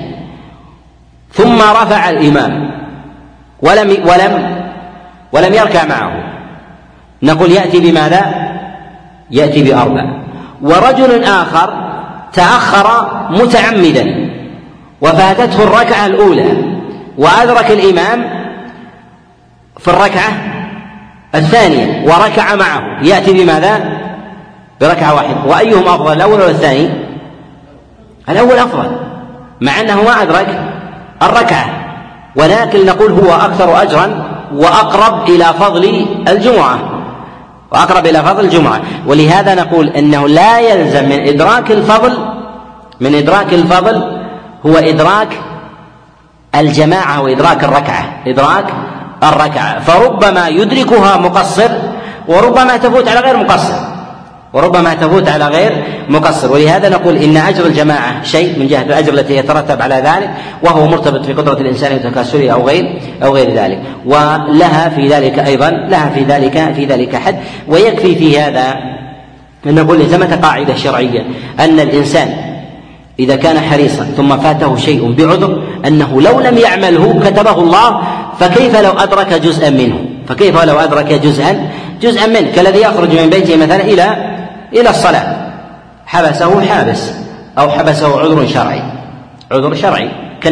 ثم رفع الإمام ولم ولم ولم يركع معه، نقول يأتي بماذا؟ يأتي بأربع. ورجل آخر تأخر متعمدا وفاتته الركعة الأولى وأدرك الإمام في الركعة الثانية وركع معه، يأتي بماذا؟ بركعة واحدة. وأيهم أفضل، الأول ولا الثاني؟ الأول أفضل مع أنه ما أدرك الركعة، ولكن نقول هو أكثر أجرا وأقرب إلى فضل الجمعة وأقرب إلى فضل الجمعة. ولهذا نقول أنه لا يلزم من إدراك الفضل من إدراك الفضل هو إدراك الجماعة وإدراك الركعة إدراك الركعة فربما يدركها مقصر وربما تفوت على غير مقصر وربما تفوت على غير مقصر. ولهذا نقول إن أجر الجماعة شيء من جهة الأجر التي يترتب على ذلك، وهو مرتبط في قدرة الإنسان وتكاسله أو غير أو غير ذلك، ولها في ذلك أيضا لها في ذلك في ذلك حد. ويكفي في هذا أن نقول إن ثمة قاعدة شرعية أن الإنسان إذا كان حريصا ثم فاته شيء بعذر أنه لو لم يعمله كتبه الله، فكيف لو أدرك جزءا منه فكيف لو أدرك جزءا جزءا منه كالذي يخرج من بيته مثلا إلى إلى الصلاة حبسه حابس أو حبسه عذر شرعي عذر شرعي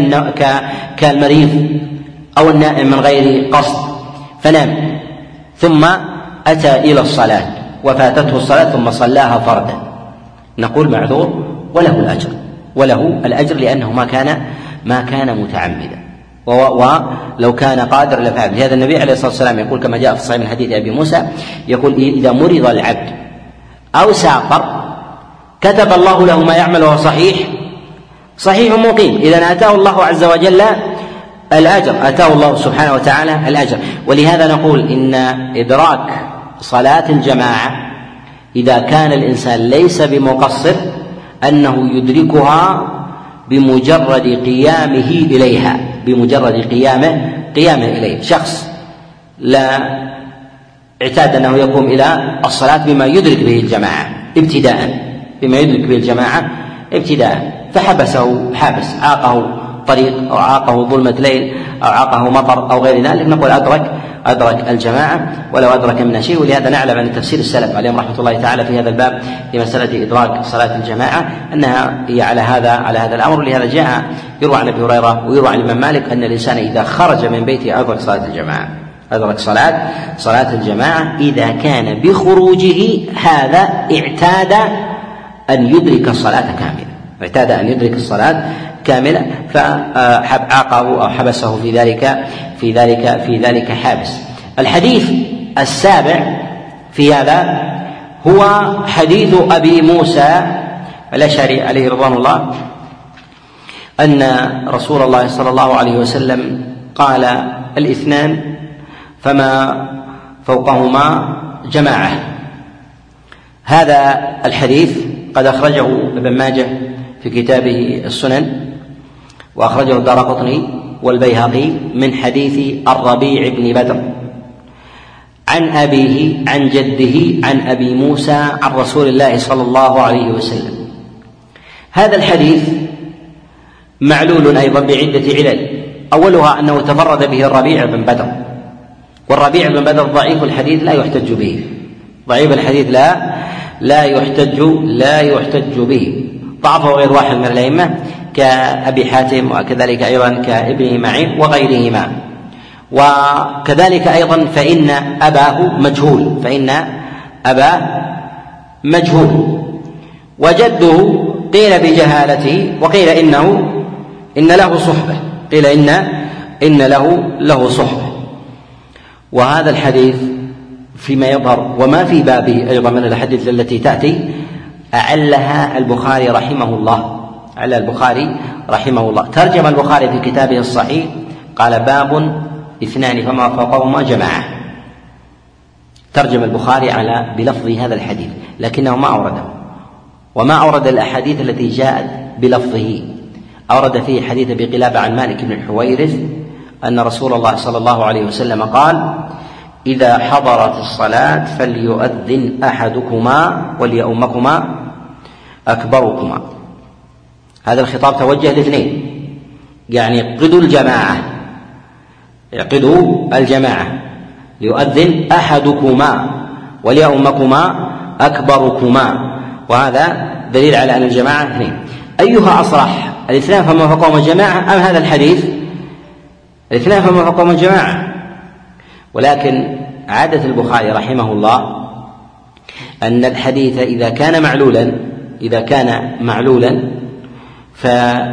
كالمريض أو النائم من غير قصد فنام ثم أتى إلى الصلاة وفاتته الصلاة ثم صلاها فردا، نقول معذور وله الأجر وله الأجر لأنه ما كان ما كان متعمدا ولو كان قادر لفعل. لهذا النبي عليه الصلاة والسلام يقول كما جاء في صحيح من حديث أبي موسى يقول إذا مرض العبد أو سافر كتب الله له ما يعمل وهو صحيح صحيح مقيم، إذا آتاه الله عز وجل الأجر آتاه الله سبحانه وتعالى الأجر. ولهذا نقول إن إدراك صلاة الجماعة إذا كان الإنسان ليس بمقصر أنه يدركها بمجرد قيامه إليها بمجرد قيامه قيامه إليه. شخص لا اعتاد أنه يقوم إلى الصلاة بما يدرك به الجماعة ابتداء بما يدرك به الجماعة ابتداء فحبسه حابس عاقه طريق أو عاقه ظلمة ليل أو عاقه مطر أو غير ذلك، نقول أدرك أدرك الجماعة ولو أدرك من شيء. ولهذا نعلم أن تفسير السلف عليهم رحمة الله تعالى في هذا الباب في مسألة إدراك صلاة الجماعة أنها هي على هذا على هذا الأمر. لهذا جاء يروى عن أبي هريرة ويروى عن الإمام مالك أن الإنسان إذا خرج من بيته أدرك صلاة الجماعة أدرك صلاة صلاة الجماعة إذا كان بخروجه هذا اعتاد أن يدرك الصلاة كاملة اعتاد أن يدرك الصلاة كاملة فعاقه أو حبسه في ذلك في ذلك في ذلك حابس. الحديث السابع في هذا هو حديث أبي موسى الأشعري عليه رضوان الله أن رسول الله صلى الله عليه وسلم قال: الاثنان فما فوقهما جماعة. هذا الحديث قد أخرجه ابن ماجه في كتابه السنن، وأخرجه الدارقطني والبيهقي من حديث الربيع بن بدر عن أبيه عن جده عن أبي موسى عن رسول الله صلى الله عليه وسلم. هذا الحديث معلول أيضا بعدة علل، أولها أنه تفرد به الربيع بن بدر، والربيع بن بدر ضعيف الحديث لا يحتج به ضعيف الحديث لا لا يحتج لا يحتج به ضعفه غير واحد من الأئمة كأبي حاتم وكذلك أيضا كابن معين وغيرهما. وكذلك أيضا فإن أباه مجهول فإن أباه مجهول وجده قيل بجهالته وقيل إنه إن له صحبة قيل إن إن له له صحبة. وهذا الحديث فيما يظهر وما في بابه أيضا من الحديث التي تأتي أعلها البخاري رحمه الله أعلها البخاري رحمه الله. ترجم البخاري في كتابه الصحيح قال: باب اثنان فما فوقهما جماعة. ترجم البخاري على بلفظ هذا الحديث لكنه ما أورده، وما أورد الأحاديث التي جاءت بلفظه. أورد فيه حديث أبي قلابة عن مالك بن الحويرث أن رسول الله صلى الله عليه وسلم قال: إذا حضرت الصلاة فليؤذن أحدكما وليؤمكما أكبركما. هذا الخطاب توجه لاثنين، يعني قدوا الجماعة قدوا الجماعة ليؤذن أحدكما وليؤمكما أكبركما. وهذا دليل على أن الجماعة اثنين. أيها أصرح، الاثنان فما فوقهما جماعة أم هذا الحديث؟ الاثنان فما فوقهما جماعة. ولكن عادة البخاري رحمه الله أن الحديث إذا كان معلولا إذا كان معلولا ف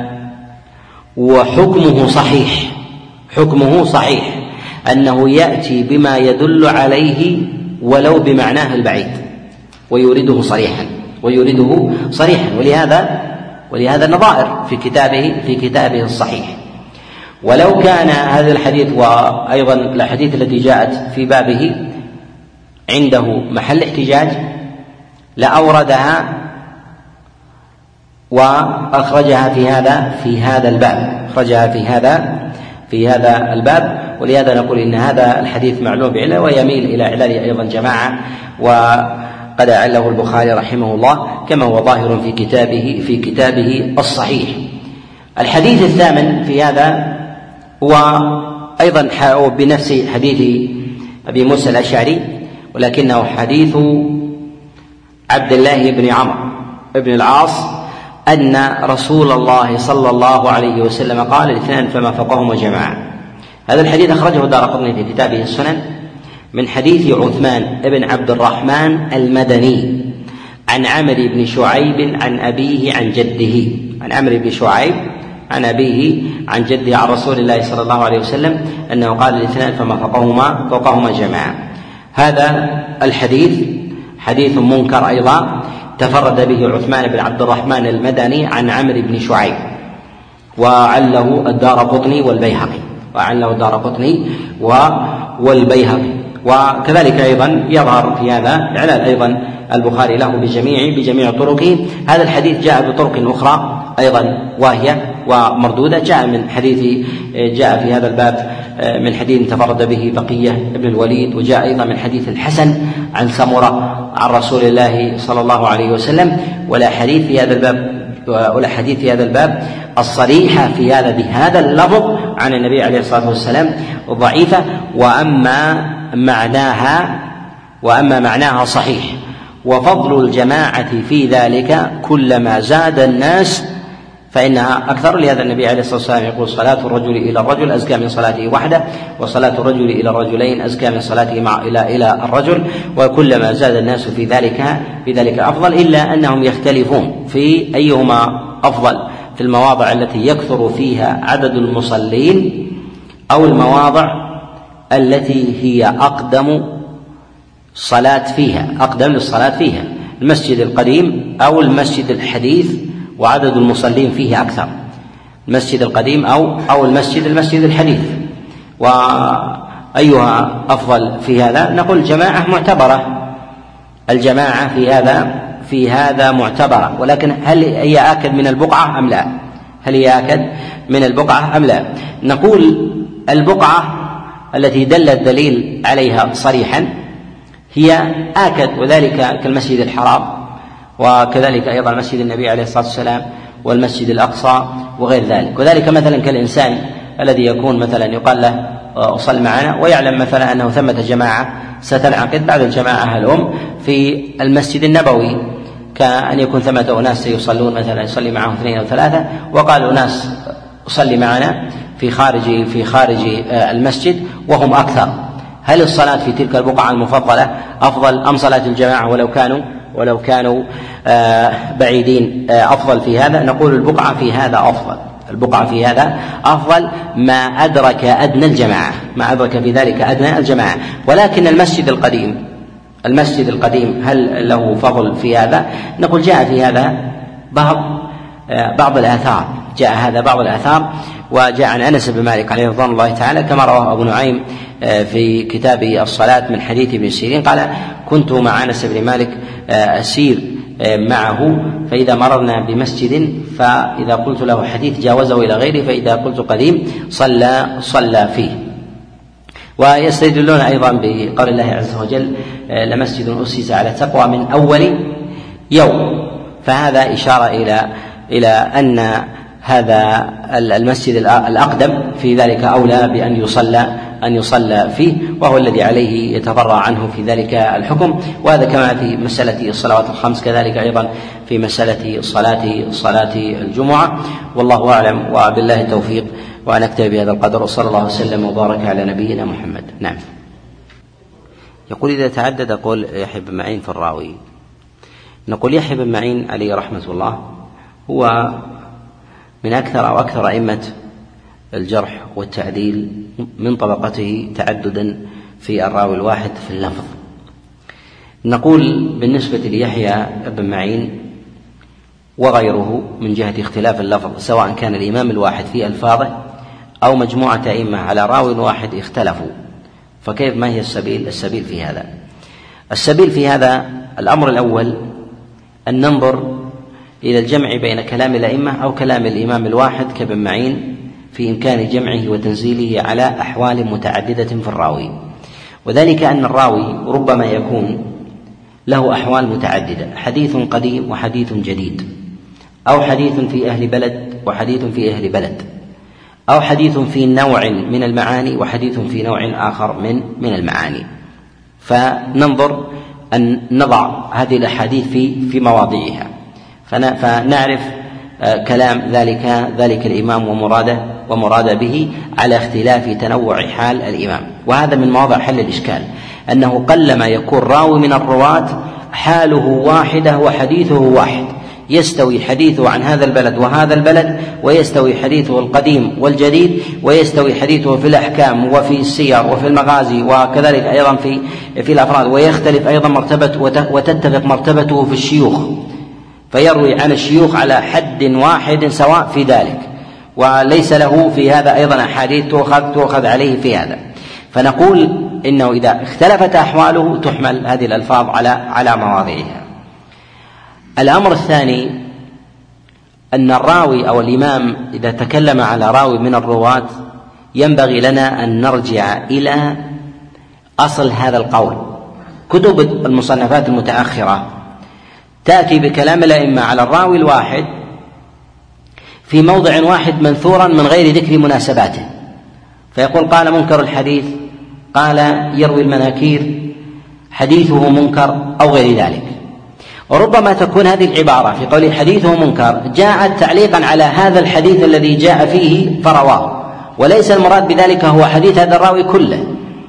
وحكمه صحيح حكمه صحيح أنه يأتي بما يدل عليه ولو بمعناه البعيد ويريده صريحا ويريده صريحا ولهذا ولهذا النظائر في كتابه في كتابه الصحيح. ولو كان هذا الحديث وأيضا الأحاديث التي جاءت في بابه عنده محل احتجاج لأوردها وأخرجها في هذا في هذا الباب أخرجها في هذا في هذا الباب. ولهذا نقول إن هذا الحديث معلوم بعلة ويميل إلى إعلال أيضا جماعة، وقد أعله البخاري رحمه الله كما هو ظاهر في كتابه في كتابه الصحيح. الحديث الثامن في هذا هو أيضا بنفس حديث أبي موسى الأشعري، ولكنه حديث عبد الله بن عمرو بن العاص أن رسول الله صلى الله عليه وسلم قال: الاثنان فما فوقهما جماعة. هذا الحديث أخرجه الدارقطني في كتابه السنن من حديث عثمان بن عبد الرحمن المدني عن عمرو بن شعيب عن أبيه عن جده عن عمرو بن شعيب عن أبيه عن جده عن رسول الله صلى الله عليه وسلم أنه قال: الاثنان فما فوقهما فوقهما جماعة. هذا الحديث حديث منكر أيضا تفرد به عثمان بن عبد الرحمن المدني عن عمرو بن شعيب، وعله الدارقطني والبيهقي وعله الدارقطني والبيهقي. وكذلك أيضا يظهر في هذا إعلال أيضا البخاري له بجميع بجميع طرقه. هذا الحديث جاء بطرق أخرى أيضا وهي ومردودة، جاء من حديث جاء في هذا الباب من حديث تفرد به بقية ابن الوليد، وجاء أيضا من حديث الحسن عن سمرة عن رسول الله صلى الله عليه وسلم. ولا حديث في هذا الباب ولا حديث في هذا الباب الصريحة في هذا بهذا اللفظ عن النبي عليه الصلاة والسلام ضعيفة، وأما معناها وأما معناها صحيح. وفضل الجماعة في ذلك كلما زاد الناس فإنها أكثر، لهذا النبي عليه الصلاة والسلام يقول: صلاة الرجل إلى الرجل أزكى من صلاته وحده، وصلاة الرجل إلى الرجلين أزكى من صلاته مع إلى إلى الرجل، وكلما زاد الناس في ذلك في ذلك أفضل، إلا أنهم يختلفون في أيهما أفضل، في المواضع التي يكثر فيها عدد المصلين أو المواضع التي هي أقدم صلاة فيها أقدم للصلاة فيها، المسجد القديم أو المسجد الحديث وعدد المصلين فيه أكثر، المسجد القديم أو أو المسجد المسجد الحديث. وأيها أفضل في هذا؟ نقول الجماعة معتبرة، الجماعة في هذا في هذا معتبرة، ولكن هل هي آكد من البقعة أم لا؟ هل هي آكد من البقعة أم لا؟ نقول البقعة التي دل الدليل عليها صريحا هي آكد، وذلك كالمسجد الحرام، وكذلك أيضا مسجد النبي عليه الصلاة والسلام والمسجد الأقصى وغير ذلك. وذلك مثلا كالإنسان الذي يكون مثلا يقال له صل معنا، ويعلم مثلا أنه ثمة جماعة ستنعقد بعد الجماعة الأم في المسجد النبوي، كأن يكون ثمة أناس سيصلون مثلا يصلي معهم اثنين أو ثلاثة، وقالوا ناس صلي معنا في خارج في خارج المسجد وهم أكثر، هل الصلاة في تلك البقعة المفضلة أفضل أم صلاة الجماعة ولو كانوا ولو كانوا بعيدين أفضل في هذا؟ نقول البقعة في هذا أفضل، البقعة في هذا أفضل ما أدرك أدنى الجماعة، ما أدرك في ذلك أدنى الجماعة. ولكن المسجد القديم المسجد القديم هل له فضل في هذا؟ نقول جاء في هذا بعض بعض الآثار، جاء هذا بعض الآثار، وجاء عن أنس بن مالك عليه رضوان الله تعالى كما رواه أبو نعيم في كتاب الصلاة من حديث ابن سيرين قال: كنت مع أنس بن مالك أسير معه، فإذا مررنا بمسجد فإذا قلت له حديث جاوزه إلى غيره، فإذا قلت قديم صلى صلى فيه. ويستدلون أيضا بقول الله عز وجل: لمسجد أسس على التقوى من أول يوم، فهذا إشارة إلى إلى أن هذا المسجد الأقدم في ذلك أولى بأن يصلى أن يصلى فيه، وهو الذي عليه يتفرع عنه في ذلك الحكم. وهذا كما في مسألة الصلوات الخمس، كذلك أيضا في مسألة صلاة صلاة الجمعة. والله أعلم وبالله التوفيق، وأنا أكتفي بهذا القدر، وصلى الله وسلم وبارك على نبينا محمد. نعم. يقول: إذا تعدد قول يحيى بن معين في الراوي، نقول يحيى بن معين عليه رحمة الله هو من أكثر أو أكثر أئمة الجرح والتعديل من طبقته تعددا في الراوي الواحد في اللفظ. نقول بالنسبة ليحيى بن معين وغيره من جهة اختلاف اللفظ، سواء كان الإمام الواحد في ألفاظه أو مجموعة أئمة على راوي واحد اختلفوا، فكيف ما هي السبيل السبيل في هذا؟ السبيل في هذا الأمر الأول أن ننظر إلى الجمع بين كلام الأئمة أو كلام الإمام الواحد كابن معين في إمكان جمعه وتنزيله على أحوال متعددة في الراوي، وذلك أن الراوي ربما يكون له أحوال متعددة، حديث قديم وحديث جديد، أو حديث في أهل بلد وحديث في أهل بلد، أو حديث في نوع من المعاني وحديث في نوع آخر من من المعاني. فننظر أن نضع هذه الأحاديث في في مواضعها، فنعرف كلام ذلك ذلك الإمام ومراده ومراد به على اختلاف تنوع حال الإمام. وهذا من مواضع حل الإشكال، أنه قلما يكون راوي من الرواة حاله واحدة وحديثه واحد، يستوي حديثه عن هذا البلد وهذا البلد، ويستوي حديثه القديم والجديد، ويستوي حديثه في الأحكام وفي السير وفي المغازي، وكذلك أيضا في في الأفراد، ويختلف أيضا مرتبة وتتفق مرتبته في الشيوخ، فيروي عن الشيوخ على حد واحد سواء في ذلك، وليس له في هذا أيضا أحاديث تؤخذ تؤخذ عليه في هذا. فنقول إنه إذا اختلفت أحواله تحمل هذه الألفاظ على على مواضعها. الأمر الثاني أن الراوي أو الإمام إذا تكلم على راوي من الرواة ينبغي لنا أن نرجع إلى أصل هذا القول. كتب المصنفات المتأخرة تأتي بكلام الأئمة على الراوي الواحد في موضع واحد منثورا من غير ذكر مناسباته، فيقول قال منكر الحديث، قال يروي المناكير، حديثه منكر أو غير ذلك. وربما تكون هذه العبارة في قوله حديثه منكر جاءت تعليقا على هذا الحديث الذي جاء فيه فرواه، وليس المراد بذلك هو حديث هذا الراوي كله.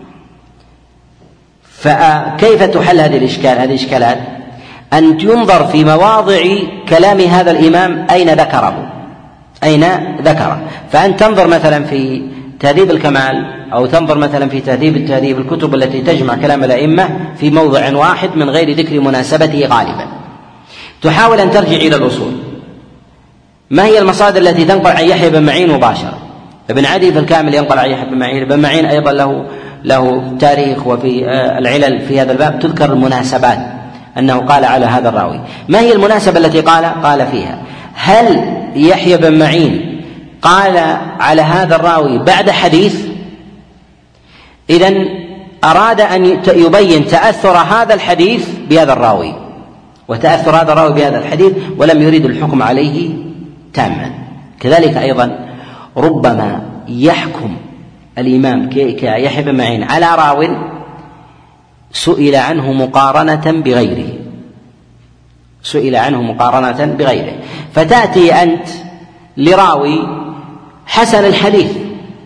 فكيف تحل هذه الإشكال هذه الإشكالات؟ أن ينظر في مواضع كلام هذا الإمام أين ذكره أين ذكره فأن تنظر مثلا في تهذيب الكمال، أو تنظر مثلا في تهذيب التهذيب، الكتب التي تجمع كلام الأئمة في موضع واحد من غير ذكر مناسبته غالبا. تحاول أن ترجع إلى الأصول. ما هي المصادر التي تنقل عن يحيى بن معين مباشرة؟ ابن عدي في الكامل ينقل عن يحيى بن معين، ابن معين أيضا له له تاريخ، وفي العلل في هذا الباب تذكر المناسبات أنه قال على هذا الراوي. ما هي المناسبة التي قال قال فيها؟ هل يحيى بن معين قال على هذا الراوي بعد حديث؟ إذن أراد أن يبين تأثر هذا الحديث بهذا الراوي، وتأثر هذا الراوي بهذا الحديث، ولم يريد الحكم عليه تاما. كذلك أيضا ربما يحكم الإمام كيحيى بن معين على راو سئل عنه مقارنة بغيره سئل عنه مقارنة بغيره فتأتي أنت لراوي حسن الحديث،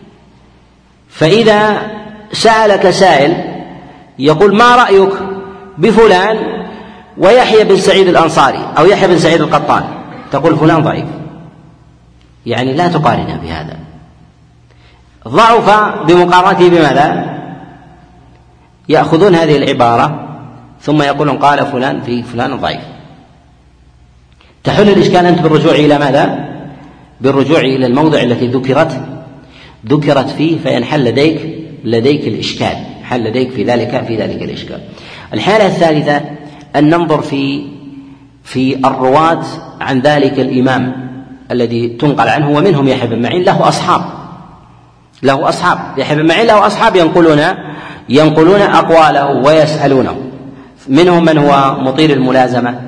فإذا سألك سائل يقول ما رأيك بفلان ويحيى بن سعيد الأنصاري أو يحيى بن سعيد القطان، تقول فلان ضعيف، يعني لا تقارنه بهذا، ضعف بمقارنته بماذا؟ يأخذون هذه العبارة ثم يقولون قال فلان في فلان ضعيف. تحل الإشكال أنت بالرجوع إلى ماذا؟ بالرجوع إلى الموضع التي ذكرت ذكرت فيه، فينحل لديك لديك الإشكال، حل لديك في ذلك في ذلك الإشكال. الحالة الثالثة أن ننظر في في الرواة عن ذلك الإمام الذي تنقل عنه، ومنهم يحيى بن معين له أصحاب له أصحاب يحيى بن معين له أصحاب ينقلون ينقلون أقواله ويسألونه، منهم من هو مطيل الملازمة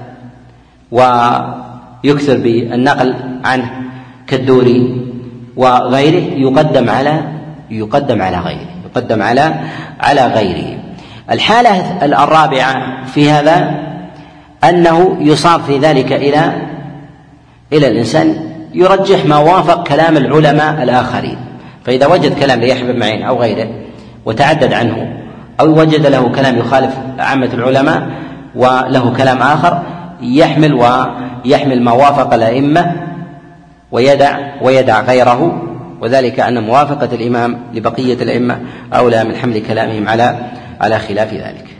ويكثر بالنقل عنه كالدوري وغيره، يقدم على يقدم على غيره يقدم على على غيره. الحالة الرابعة في هذا أنه يصار في ذلك إلى إلى الإنسان يرجح ما وافق كلام العلماء الآخرين، فإذا وجد كلام ليحيى بن معين أو غيره وتعدد عنه، أو وجد له كلام يخالف عامة العلماء وله كلام آخر، يحمل ويحمل ما وافق الأئمة ويدع ويدع غيره، وذلك أن موافقة الإمام لبقية الأئمة أولى من حمل كلامهم على على خلاف ذلك.